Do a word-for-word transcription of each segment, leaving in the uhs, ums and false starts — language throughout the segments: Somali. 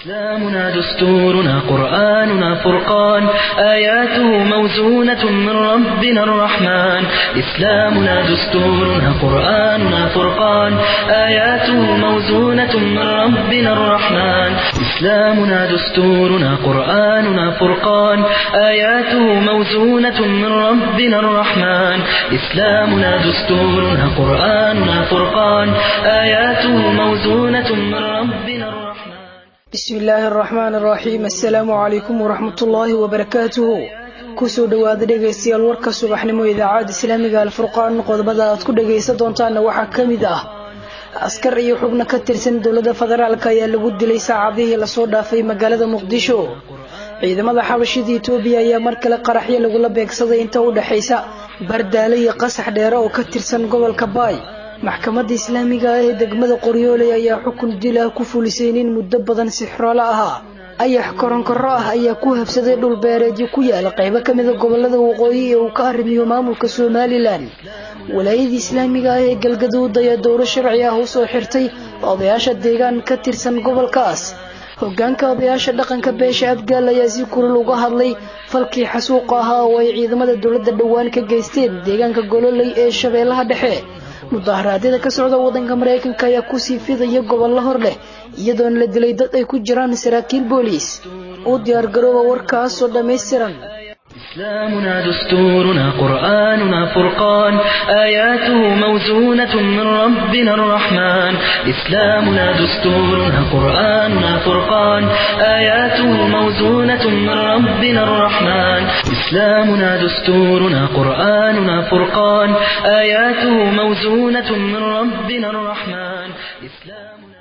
إسلامنا دستورنا قرآننا فرقان آياته موزونة من ربنا الرحمن إسلامنا دستورنا قرآننا فرقان آياته موزونة من ربنا الرحمن إسلامنا دستورنا قرآننا فرقان آياته موزونة من ربنا الرحمن إسلامنا دستورنا قرآننا فرقان آياته موزونة من ربنا الرحمن بسم الله الرحمن الرحيم السلام عليكم ورحمة الله وبركاته kusoo dhawaada dhegeystayaal warka subaxnimo idaacada islaamiga alfurqaan qodobada aad ku dhageysan doontaan waxaa kamid ah askar iyo xubno ka tirsan dowladda federaalka ayaa lagu dilay saacadihii la soo dhaafay magaalada muqdisho ciidamada xabashida Itoobiya ayaa mar kale qaraxyo lagu la beegsaday inta u dhaxaysa Bardaale iyo Qasax Dheere oo ka tirsan gobolka Baay maxkamadda islaamiga ah ee degmada Qoryooley ayaa xukun dil ah ku fulisay nin muddo badan sixroolo ahaa ayax koronkoro ah ayaa ku habsaday dhul beereedyo ku yaala qaybo kamid ah gobolada waqooyi ee uu ka arrimiyo maamulka Somaliland walaayada islaamiga ah ee Galgaduud ayaa dowlad sharci ah u soo xirtay odayaasha deegaan ka tirsan gobolkaas hoggaanka odayaasha dhaqanka beesha Abgaal ayaa si kulul uga hadlay falkii xasuuq ahaa oo ay ciidamada dowladda dhawaan ka geysteen deegaanka Gololey ee Shabeellaha Dhexe mudaharaadada ka socda wadanka Mareykanka ayaa ku sii fidaya gobollo hor leh iyadoo la dilay dad ay ku jiraan saraakiil booliis oo diyaar garooba warkaas oo dhameystiran إسلامنا دستورنا قرآننا فرقان آياته موزونة من ربنا الرحمن إسلامنا دستورنا قرآننا فرقان آياته موزونة من ربنا الرحمن إسلامنا دستورنا قرآننا فرقان آياته موزونة من ربنا الرحمن إسلامنا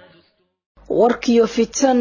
warkiyo fitan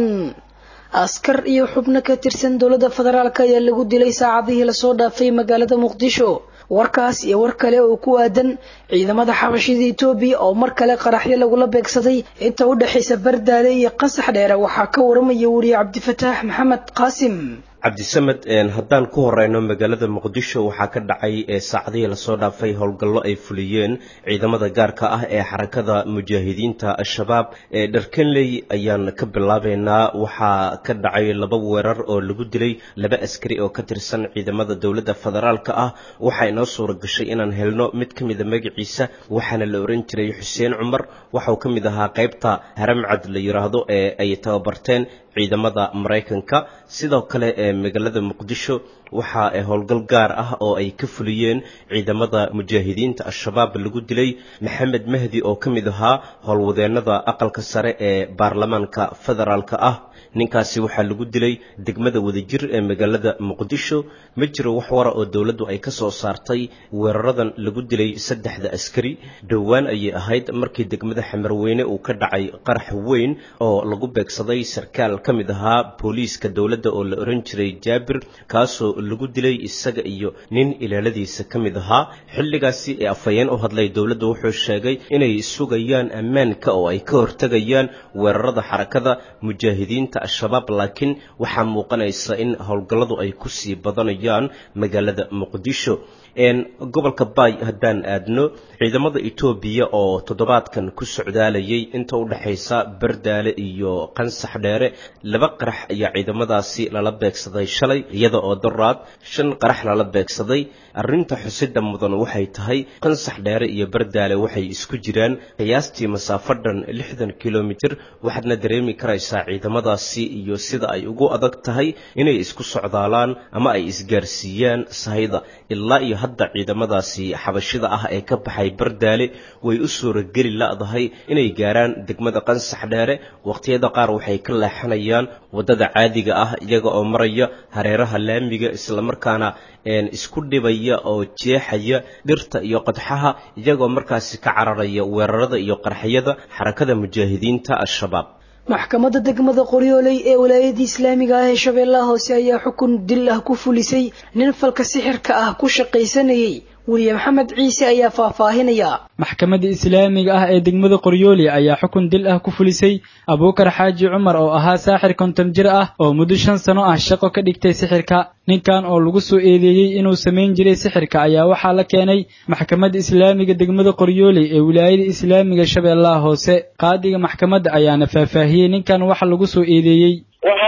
askar iyo xubno ka tirsan dowladda federaalka ayaa lagu dilay saacadihii la soo dhaafay magaalada Muqdisho warkaas iyo war kale oo ku aadan ciidamada xabashida Itoobiya oo mar kale qaraxyo lagu la beegsaday inta u dhaxaysa Bardaale iyo Qasax Dheere waxaa ka waramaya wariye Cabdifataax Maxamed Qaasim cabdisamed haddaan ku horeyno magaalada Muqdisho waxaa ka dhacay saacadihii la soo dhaafay howlgallo ay fuliyeen ciidamada gaarka ah ee xarakada mujaahidiinta al-shabaab ee Dharkanley ayaan ka bilaabeynaa waxaa ka dhacay laba weerar oo lagu dilay laba askari oo ka tirsan ciidamada dowladda federaalka ah waxay noo suura gashay inaan helno mid kamid ah magaciisa waxaana la oran jiray Xuseen Cumar waxa uu kamid ahaa qaybta Haramcad la yiraahdo ee ay tababarteen ciidamada Mareykanka sidoo kale ee magaalada Muqdisho waxa ay howlgal gaar ah oo ay ka fuliyeen ciidamada mujaahidiinta al-shabaab lagu dilay Maxamed Mahdi oo kamid ahaa howlwadeenada aqalka sare ee baarlamaanka federaalka ah ninkaasi waxa lagu dilay degmada Wadajir ee magaalada Muqdisho ma jiro wax wara oo dawladdu ay ka soo saartay weeraradan lagu dilay saddexda askari dhawaan ay ahayd markii degmada Xamarweyne uu ka dhacay qarax weyn oo lagu beegsaday sarkaal kamid ahaa booliiska dawladda oo la oran jiray Jaabir kaasoo lagu dilay isaga iyo nin ilaaladiisa kamid ahaa xilligaasi ee afayeen u hadlay dawladdu wuxuu sheegay inay sugayaan ammaanka oo ay ka hortagayaan weerarada xarakada mujaahidiinta al-shabaab laakiin waxa muuqanaysa in howlgalladu ay ku sii badanayaan magaalada Muqdisho een gobolka Baay haddaan aadno ciidamada Itoobiya oo toddobaadkan ku socdaalayay inta u dhaxaysa Bardaale iyo Qasax Dheere laba qarax ayaa ciidamadaasi lala beegsaday shalay iyada oo daraad shan qarax lala beegsaday arrinta xusida mudan waxay tahay Qasax Dheere iyo Bardaale waxay isku jiraan qiyaastii masaafadan lixdan kiiloomitir waxaadna dareemi karaysaa ciidamadaasi iyo sida ay ugu adag tahay inay isku socdaalaan ama ay isgaarsiiyaan sahayda ilaa iyo hadda ciidamadaasi xabashida ah ee ka baxay Bardaale way u suurageli laadahay inay gaaraan degmada Qasax Dheere waqtiyada qaar waxay ka leexanayaan wadada caadiga ah iyaga oo maraya hareeraha laamiga isla markaana een isku dhibaya oo jeexaya dhirta iyo qodxaha iyagoo markaasi ka cararaya weerarada iyo qarxiyada xarakada mujaahidiinta al-shabaab maxkamadda degmada Qoryooley ee walaayada islaamiga ah ee Shabeellaha Hoose ayaa xukun dil ah ku fulisay nin falka sixirka ah ku shaqaysanayay wariye Maxamed Ciise ayaa faahfaahinaya maxkamadda islaamiga ah ee degmada Qoryooley ayaa xukun dil ah ku fulisay Abuukar Xaaji Cumar oo ahaa saaxir konton jir ah oo muddo shan sano ah shaqo ka dhigtay sixirka ninkan oo lagu soo eedeeyay inuu sameyn jiray sixirka ayaa waxa la keenay maxkamadda islaamiga degmada Qoryooley ee wilaayada islaamiga Shabeellaha Hoose qaadiga maxkamadda ayaana faahfaahiyay ninkan waxa lagu soo eedeeyay waxa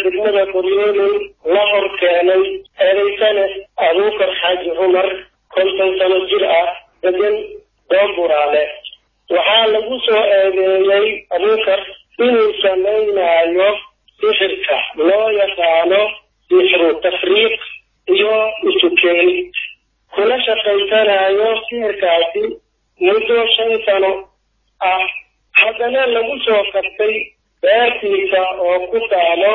degmada qoryooley la hor keenay eedaysane abuukar xaaji cumar konton sano jir ah degan doonburaale. waxaa lagu soo eedeeyey abuukar inuu samaynayo sixirka loo yaqaano sixru tafriiq iyo isu keenid, kuna shaqaysanayo sixirkaasi muddo shan sano ah. haddana lagu soo qabtay beertiisa oo ku taalo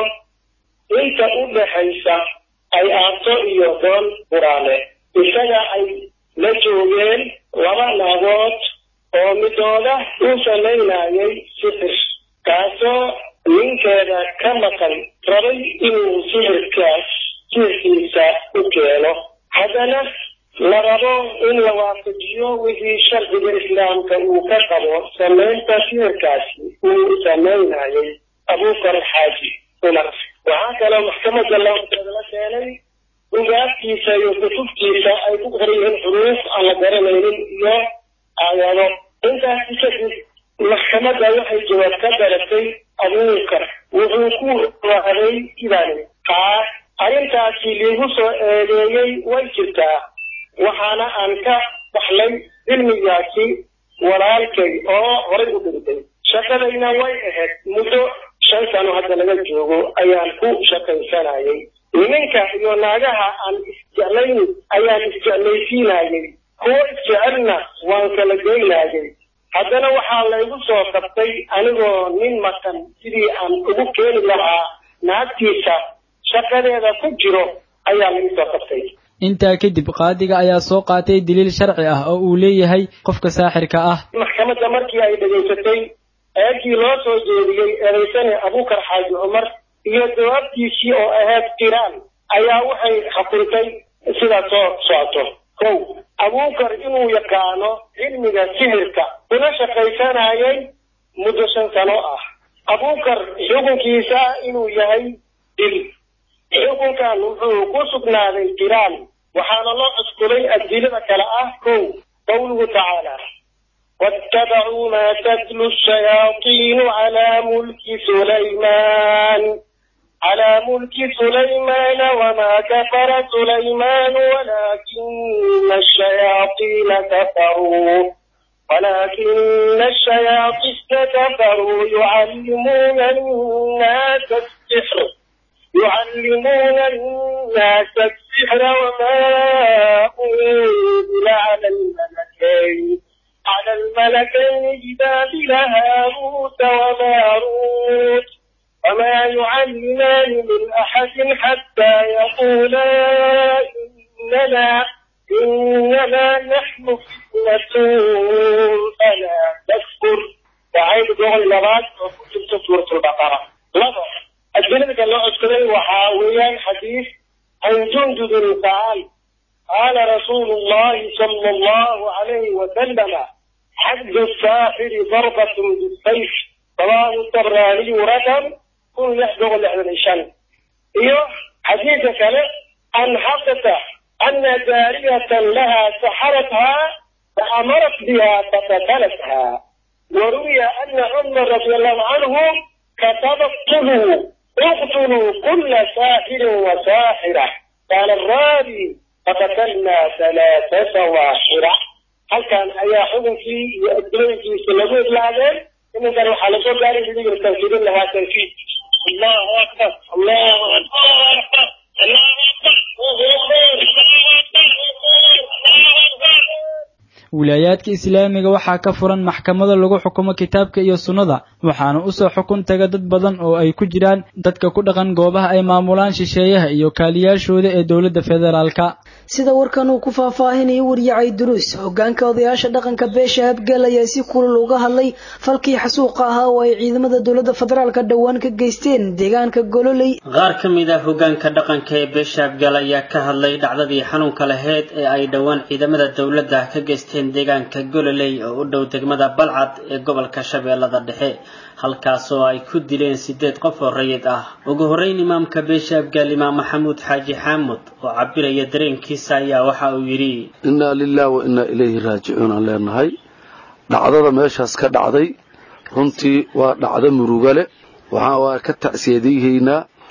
inta u dhaxaysa ay aato iyo doon buraale. isaga ay la joogeen laba naagood oo midooda uu samaynayay sixir, kaasoo ninkeeda ka maqan rabay inuu sixirkaas sixirkiisa u keeno. haddana la rabo in la waafajiyo wixii sharciga islaamka uu ka qabo samaynta sixirkaasi uu samaynayay abuukar xaaji cumar. waxaa kaloo maxkamadda lafteeda la keenay bugaagtiisa iyo kutubtiisa ay ku qoran yihiin xuruuf aan la garanaynin iyo aayado. intaasi kadib maxkamadda waxay jawaab ka daratay abuukar wuxuu ku wacday sidani haa arrintaasi liigu soo eedeeyey way jirtaa, waxaana aan ka baxlay cilmigaasi walaalkay oo horay u dhintay. shaqadayna way ahayd muddo shan sano hadda laga joogo ayaan ku shaqaysanayay. nimanka iyo naagaha aan isjeclayn ayaan isjeclaysiinayay, kuwo isjecelna waan kala geynayay. haddana waxaa laygu soo qabtay anigoo nin maqan sidii aan ugu keeni lahaa naagtiisa shaqadeeda ku jiro ayaa lagu soo qabtay. intaa kadib qaadiga ayaa soo qaatay daliil sharci ah oo uu leeyahay qofka saaxirka ah. maxkamadda markii ay dhageysatay eegii loo soo jeediyey eedaysane abuukar xaaji cumar iyo jawaabtiisii oo ahayd qiraan ayaa waxay xukuntay sidaa soo socoto. kow, abuukar inuu yaqaano cilmiga sixirka kuna shaqaysanayay muddo shan sano ah. abuukar xukunkiisa inuu yahay dil. xukunkan wuxuu ku sugnaaday qiraan waxaana loo cuskulay adilada kale ah. kow, qawluhu tacaala واتبعوا ما تتلو الشياطين على ملك سليمان على ملك سليمان وما كفر سليمان ولكن الشياطين كفروا ولكن الشياطين كفروا يعلمون الناس السحر يعلمون الناس السحر وما أنزل على الملكين على الملكين ببابل هاروت وماروت وما يعلمان من أحد حتى يقولا إننا إنما نحن فتنة فلا تكفر. وعيد دغل لبات وكتب سورة البقرة. لفظ الدليل كان له عسكري وحاويا حديث عن جندب قال قال رسول الله صلى الله عليه وسلم حد الساحر ضربة بالسيف رواه الطبراني رقم كل يحدغ العشان. ايوه حديث كان ان حدث ان جارية لها سحرتها فامرت بها فقتلتها. وروي ان عمر رضي الله عنه كتب اقتلوا اقتلوا كل ساحر وساحرة. قال الراوي فقتلنا ثلاثة سواحرة. هل كان أي حكم في الدين في سلوك العالم إنه كانوا حلقوا داري في ذكر التنفيذ لها تنفيذ. الله أكبر الله أكبر الله أكبر. wilaayaadka islaamiga waxaa ka furan maxkamada lagu xukumo kitaabka iyo sunnada, waxaana u soo xukun taga dad badan oo ay ku jiraan dadka ku dhaqan goobaha ay maamulaan shisheeyaha iyo kaaliyaashooda ee dowladda federaalka. sida warkan uu ku faahfaahinayay waryacay duruus hogaanka odayaasha dhaqanka beesha habgal ayaa si kulul uga hadlay falkii xasuuqa ahaa oo ay ciidamada dowladda federaalka dhowaan ka geysteen deegaanka gololey. qaar ka mid ah hogaanka dhaqanka ee beesha habgal ayaa ka hadlay dhacdadii xanuunka lahayd ee ay dhowaan ciidamada dowladda ka geysteen deegaanka gololey oo u dhow degmada balcad ee gobolka shabeellada dhexe, halkaas oo ay ku dileen sideed qof oo rayid ah. ugu horeyn imaamka beesha habgal imaam maxamuud xaaji xaamud oo cabiraya dareenkiisa ayaa waxa uu yidhi innaa lillahi wa innaa ilayhi raajicuun aan leenahay. dhacdada meeshaas ka dhacday runtii waa dhacdo muruga leh. waxaan waa ka tacsiyadiihaynaa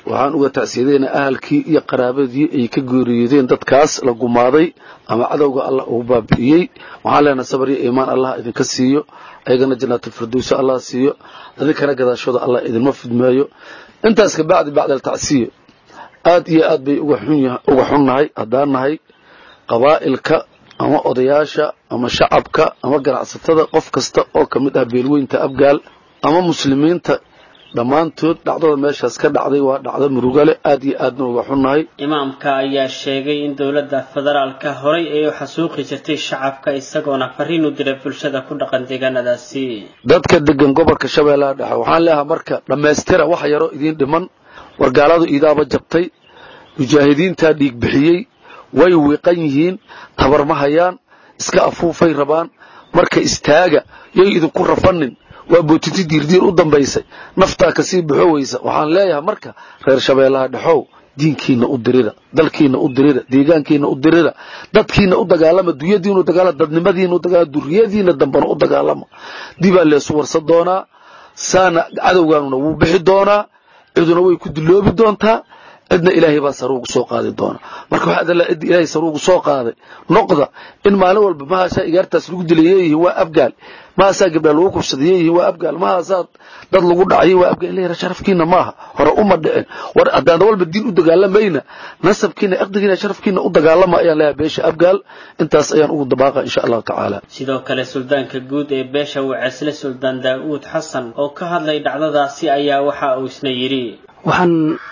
waxaan uga tacsiyadeynaa ahalkii iyo qaraabadii ay ka geeriyoodeen dadkaas la gumaaday ama cadowga allah uu baabi'iyey waxaan leenahay sabar iyo iimaan allah idinka siiyo ayagana jannatul firdaws allah siiyo adinkana gadaashooda allah idinma fidmeeyo intaas ka bacdi bacda tacsiyo aad iyo aad bay uga xun yahay uga xunnahay haddaan nahay qabaa'ilka ama odayaasha ama shacabka ama ganacsatada qof kasta oo ka mid ah beelweynta abgaal ama muslimiinta dhammaantood dhacdada meeshaas ka dhacday waa dhacdo murugale aad iyo aadna uga xunnahay imaamka ayaa sheegay in dowladda federaalka horay ay u xasuuqi jirtay shacabka isagoona fariin u diray bulshada ku dhaqan deegaanadaasi dadka degan gobolka shabeellaha dhexe waxaan leeyahay marka dhammaystira wax yaro idiin dhiman wargaaladu idaaba jabtay mujaahidiintaa dhiig bixiyey way wiiqan yihiin tabar ma hayaan iska afuufay rabaan marka istaaga yay idinku rafanin waa bootiti diirdiir u dambaysay naftaa kasii baxoweysa waxaan leeyahay marka reer shabeellaha dhexow diinkiina u dirida dalkiina u dirida deegaankiina u dirida dadkiina u dagaalama dunyadiina u dagaalama dadnimadiina u dagaalama duriyadiina dambana u dagaalama dibaa leesu warsan doonaa saana cadowgaanuna wuu bixi doonaa ciduna way ku diloobi doontaa cidna ilaahay baa saruugu soo qaadi doona marka waxa adala cid ilaahay saruugu soo qaaday noqda in maalin walba mahaasaa igaartaas lagu dilayay waa abgaal mahaasaa gabdha lagu kubsadayay waa abgaal mahaasaa dad lagu dhacay waa abgaal ilaahay sharafkiina maaha hore uma dhicin war haddaan walba diin u dagaalamayna nasabkiina aqdigiina sharafkiina u dagaalama ayaan leeyahay beesha abgaal intaas ayaan ugu dabaaqa insha Allah tacaala sidoo kale suldaanka guud ee beesha Wacisle Suldaan Daawud Xasan oo ka hadlay dhacdadaasi ayaa waxa uu isna yiri waxaan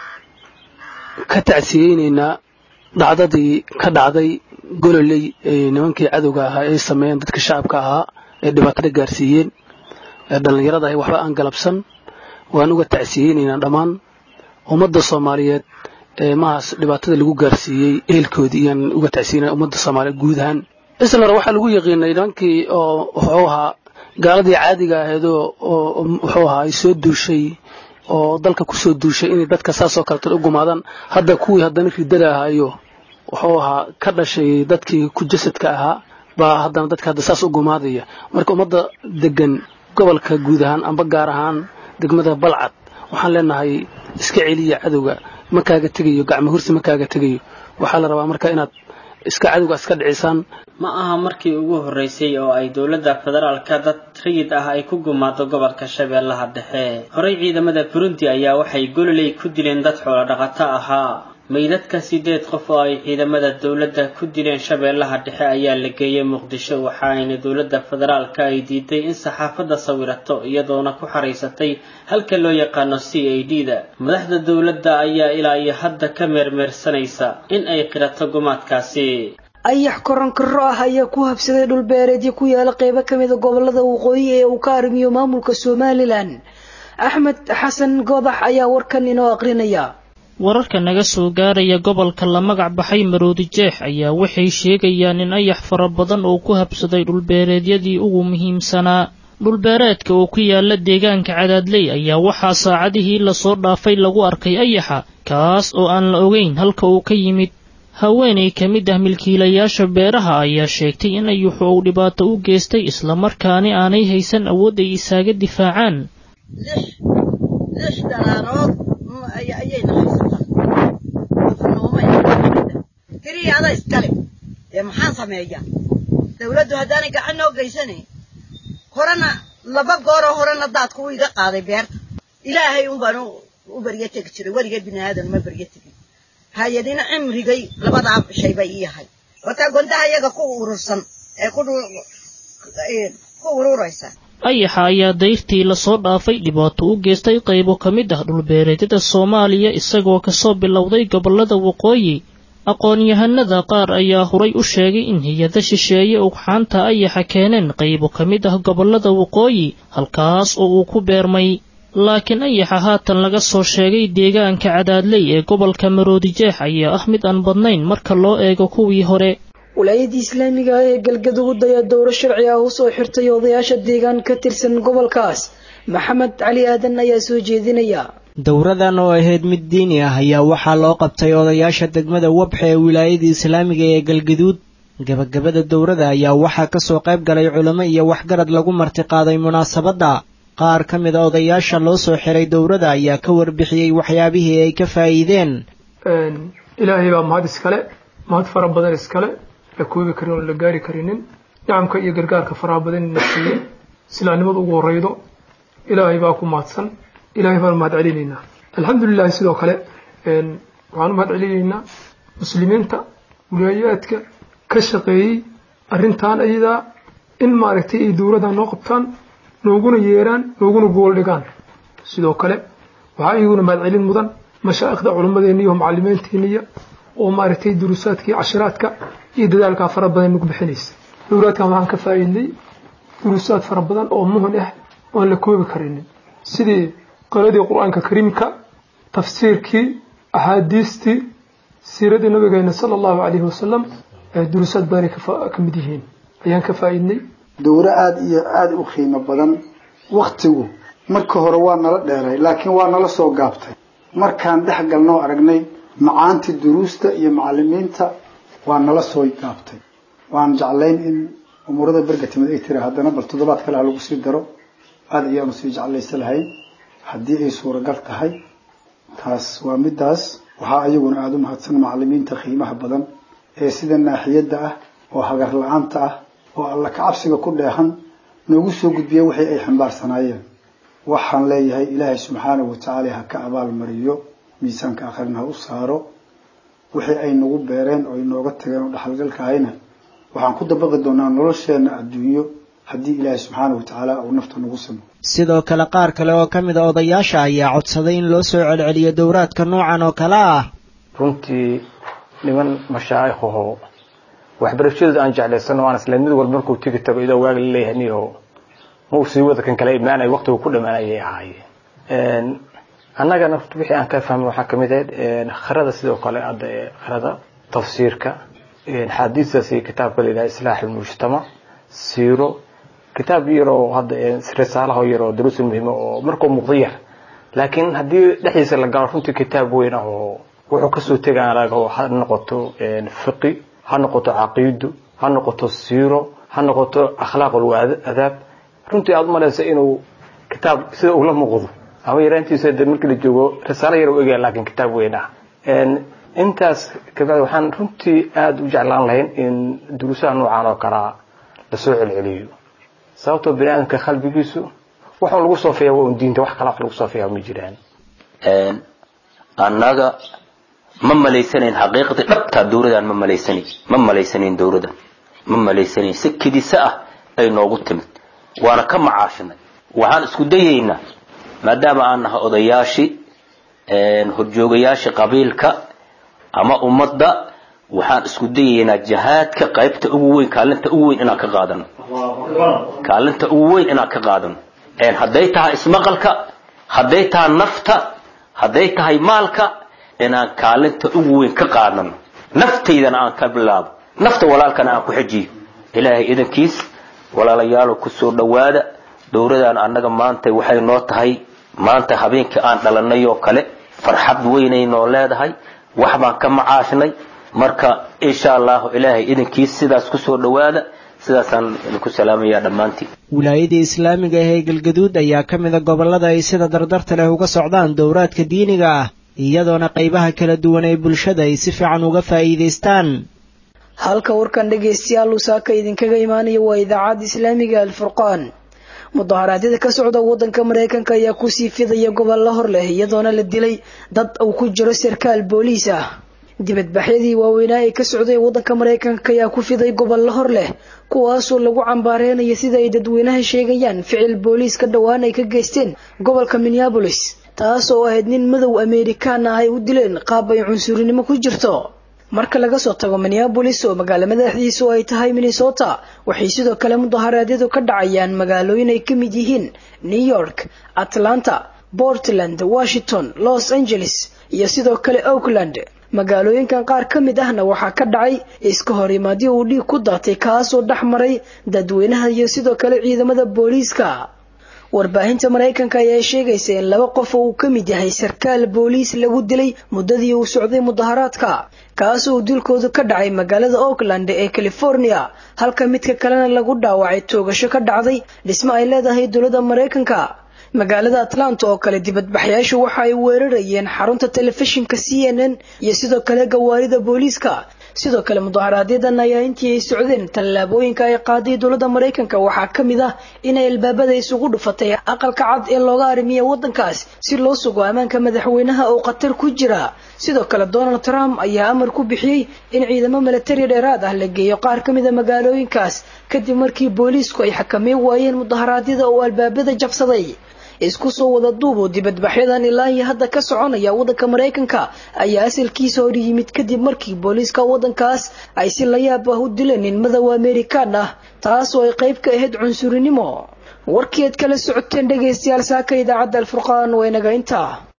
ka tacsiyeynayna dhacdadii ka dhacday gololey ee nimankii cadowga ahaa ay sameeyeen dadka shacabka ahaa ee dhibaatada gaarsiiyeen ee dhalinyarada ay waxba aan galabsan waan uga tacsiyeynayna dhammaan ummadda Soomaaliyeed ee maas dhibaatada lagu gaarsiiyey eelkoodii aan uga tacsiyeynaa ummadda Soomaaliyeed guud ahaan isla waxa lagu yaqiinay nimankii oo wuxuu ahaa gaaladii caadiga ahayd oo wuxuu ahaa ay soo duushay oo dalka ku soo duushay in dadka saas oo kale u gumaadaan hadda kuwii haddana ridada ahayo wuxuu ahaa ka dhashay dadkii ku jasadka ahaa baa haddana dadka hadda saas u gumaadaya marka ummadda degan gobolka guud ahaan amba gaar ahaan degmada Balcad waxaan leenahay iska celiya cadowga ma kaaga tagayo gacmo hursi ma kaaga tagayo waxa la rabaa marka inaad iska cadowga iska dhicisaan ma aha markii ugu horeysay oo ay dawladda federaalka dad rayid ah ay ku gumaado gobolka Shabeellaha Dhexe horay ciidamada Burundi ayaa waxay gololey ku dileen dad xoolo dhaqato ahaa meydadka sideed qof oo ay ciidamada dawladda ku dileen Shabeellaha Dhexe ayaa la geeyay Muqdisho waxaana dawladda federaalka ay diiday in saxaafadda sawirato iyadoona ku xareysatay halka loo yaqaan C I D da madaxda dawladda ayaa ilaa iyo hadda ka meermeersanaysa in ay qirato gumaadkaasi ayax koronkaro ah ayaa ku habsaday dhul beereed ku yaala qaybo kamid ah gobolada waqooyi ee uu ka arrimiyo maamulka Soomaaliland Axmed Xasan Goodax ayaa warkan inoo aqrinaya wararka naga soo gaaraya gobolka la magac baxay Maroodi Jeex ayaa waxay sheegayaan in ayax fara badan oo ku habsaday dhul beereedyadii ugu muhiimsanaa dhul beereedka oo ku yaala deegaanka Cadaadley ayaa waxaa saacadihii la soo dhaafay lagu arkay ayaxa kaas oo aan la ogeyn halka uu ka yimid haweeney kamid ah milkiilayaasha beeraha ayaa sheegtay in ayuxu uu dhibaato u geystay isla markaana aanay haysan awood ay isaga difaacaan lix dalaanood ayay naxaysataa tiriyaada iskale ee maxaan sameeyaa dawladdu haddaanay gacan noo geysanayn horena laba goor oo horena daadku u iga qaaday beerta ilaahay un baan u baryo tegi jiray weliga bini'aadan ma baryo tegin hayadina cimrigay labadaa shay bay yahay wata gontaha iyaga ku urursan ee ku ku ururaysa ayaxa ayaa dayrtii la soo dhaafay dhibaato u geystay qaybo kamid ah dhul beereedyada Soomaaliya isagoo ka soo bilowday gobolada waqooyi aqoon-yahanada qaar ayaa horay u sheegay in hay'ada shisheeye uu xanta ayaxa keeneen qaybo kamid ah gobolada waqooyi halkaas oo uu ku beermay laakiin ayaxa haatan laga soo sheegay deegaanka Cadaadley ee gobolka Maroodi Jeex ayaa ah mid aan badnayn marka loo eego kuwii hore walaayada islaamiga ee galgaduud ayaa dowro sharci ah u soo xirtay odayaasha deegaan ka tirsan gobolkaas maxamed cali aadan ayaa soo jeedinaya dowradan oo ahayd mid diini ah ayaa waxaa loo qabtay odayaasha degmada Wabxe ee wilaayada islaamiga ee galgaduud gabagabada dowrada ayaa waxaa ka soo qayb galay culimo iyo waxgarad lagu marti qaaday munaasabada qaar ka mid a odayaasha loo soo xiray dowladda ayaa ka warbixiyey waxyaabihii ay ka faa'iideen. ilaahay baa mahad iskale, mahad fara badan iskale, la koobi karin oo la gaari karinin. nicamka iyo gargaarka faraha badan ina siiyey islaamnimada ugu horeydo ilaahay baa ku mahadsan. ilaahay baan mahad celinaynaa. alxamdulilah. sidoo kale waxaan u mahad celinaynaa muslimiinta wilaayaadka ka shaqeeyey arrintan ayadaa in maaragtay ay dowladda noo qabtaan, nooguna yeeraan, nooguna gool dhigaan. sidoo kale waxaa iyaguna mahad celin mudan mashaa'ikhda culimmadeena iyo macallimiinteeniya oo maaragtay duruusaadka iyo cashiraadka iyo dadaalka fara badan nagu bixinaysa. dowladkan waxaan ka faa'iidnay duruusaad fara badan oo muhim ah oo la koobi karinin, sidii qaladii quraanka kariimka, tafsiirkii, axaadiistii, siiradii nabigeena sallallahu alayhi wasallam, duruusaad badan ka mid yihiin ayaan ka faa'iidnay. dowra aad iyo aad u qiimo badan. waqtigu marka hore waa nala dheeray laakiin waa nala soo gaabtay. markaan dhex galnoo aragnay macaantii duruusta iyo macallimiinta waa nala soo gaabtay. waan jeclayn in umurada bargatimid ay tiri haddana bal toddobaad kale ha lagu sii daro. aad ayaanu sii jeclaysa lahayn haddii ay suuragal tahay. taas waa midaas. waxaa iyaguna aada u mahadsan macallimiinta qiimaha badan ee sida naaxiyadda ah oo hagar la-aanta ah oo alla ka cabsiga ku dheehan noogu soo gudbiya wixii ay xambaarsanaayeen. waxaan leeyahay ilaahay subxaanahu watacaala ha ka abaal mariyo, miisaanka aakhirana ha u saaro. wixii ay nagu beereen oo inooga tageen oo dhaxalgalka ahayna waxaan ku dabaqi doonaa nolosheena adduunyo haddii ilaahay subxaanahu watacaala uu nafta nagu simo. sidoo kale qaar kale oo ka mid a odayaasha ayaa codsaday in loo soo celceliyo dowraadka noocan oo kale ah. runtii niman mashaayikho waxbarashadooda aan jeclaysano aan isla mid walba markuu tigi tago idoo waaga leeyahay niyo ma uu sii wada kan kale imaanay waqtigu ku dhamaanayay ahaayeen. annagana wixii aan ka fahmay waxaa ka mid ah kharada sidoo kale hadda kharada tafsiirka xadiisaasi kitaabka leeyahay islaax al-mujtama siiro kitaab yaro hadda risaalaha yaro duruus muhiim oo markuu muqdiyah laakiin hadii dhaxdiisa la gaaro runtii kitaab weyn oo wuxuu ka soo tagaan araga oo ha noqoto fiqi, ha noqoto caqiido, ha noqoto siiro, ha noqoto akhlaaq wal adab. runtii aad malaysa inuu kitaab sida uu la muuqdo ama yaraantiisa markii la joogo risaalo yar oo eegay laakiin kitaab weyn ah. intaas kabacdi waxaan runtii aad u jeclaan lahayn in duruusaha noocan oo kala la soo celceliyo. sababtoo bini'aadamka qalbigiisu waxa lagu soo feeyaa oo diinta wax kala lagu soo feeyaa ma jiraan. een annaga ma malaysanin xaqiiqada dhabta dowladan ma malaysanin ma malaysanin dowladan ma malaysanin si kidisa ah ay noogu timid waana ka macaashinay. waxaan isku dayeynaa maadaama aan nahay odayaashii een horjoogayaasha qabiilka ama ummadda waxaan isku dayeynaa jihaadka qaybta ugu weyn kaalinta ugu weyn inaan ka qaadano kaalinta ugu weyn inaan ka qaadano een haday tahay ismaqalka, haday tahay nafta, haday tahay maalka inaan kaalinta ugu weyn ka qaadano. nafteydana aan ka bilaabo, nafta walaalkana aan ku xijiyo. ilaahay idankiis walaalayaal ku soo dhawaada. dowladan annaga maanta waxay noo tahay maanta habeenkii aan dhalanay oo kale farxad weyn ay noo leedahay. wax baan ka macaashnay. marka insha Allah ilaahay idankiis sidaas ku soo dhawaada. sidaasaan ku salaamayaa dhamaantii. wilaayada islaamiga ee galgaduud ayaa ka mid ah gobolada ay sida dardarta leh uga socdaan dowraadka diiniga ah iyadoona qaybaha kala duwan ee bulshada ay si fiican uga faa'iideystaan. halka warkan dhageystayaal uu saaka idinkaga imaanaya waa idaacadda islaamiga al-furqaan. mudaharaadyada ka socda wadanka Mareykanka ayaa ku sii fidaya gobollo hor leh iyadoona la dilay dad uu ku jiro sarkaal booliis ah. dibadbaxyadii waaweynaa ee ka socday wadanka Mareykanka ayaa ku fiday gobollo hor leh kuwaasoo lagu cambaareynaya sida ay dadweynaha sheegayaan ficil booliis ka dhawaan ay ka geysteen gobolka Minneapolis, taasoo ahayd nin madow Amerikaan ah ay u dileen qaab ay cunsurinimo ku jirto. marka laga soo tago Minneapolis oo magaalo madaxdiisu ay tahay Minnesota, waxay sidoo kale mudaharaadyadu ka dhacayaan magaalooyin ay ka mid yihiin New York, Atlanta, Portland, Washington, Los Angeles iyo sidoo kale Oakland. magaalooyinkan qaar ka mid ahna waxaa ka dhacay iska horimaadyo uu dhiig ku daatay kaasoo dhaxmaray dadweynaha iyo sidoo kale ciidamada booliiska. warbaahinta Mareykanka ayaa sheegaysa in laba qof oo uu ka mid yahay sarkaal booliis lagu dilay muddadii uu socday mudaharaadka, kaasoo dilkoodu ka dhacay magaalada Oakland ee California, halka midka kalena lagu dhaawacay toogasho ka dhacday dhismo ay leedahay dowladda Mareykanka. magaalada Atlanta oo kale dibadbaxayaashu waxa ay weerarayeen xarunta telefishinka C N N iyo sidoo kale gawaarida booliiska sidoo kale mudaharaadyada ayaa intii ay socdeen tallaabooyinka ay qaaday dowladda Mareykanka waxaa kamid ah in ay albaabada isugu dhufatay aqalka cad ee looga arrimiyo wadankaas si loo sugo amaanka madaxweynaha oo qatar ku jira sidoo kale Donald Trump ayaa amar ku bixiyay in ciidamo military dheeraad ah la geeyo qaar kamid ah magaalooyinkaas kadib markii booliisku ay xakameyn waayeen mudaharaadyada oo albaabada jabsaday isku soo wada duubo dibadbaxyadan ilaa iyo hadda ka soconaya wadanka Mareykanka ayaa asalkiisa hor yimid kadib markii booliiska wadankaas ay si la yaab ah u dileen in madaw Amerikaan ah taas oo ay qayb ka ahayd cunsurinimo warkii aad kala socoteen dhageystayaal saaka idaacadda Al Furqaan way naga intaa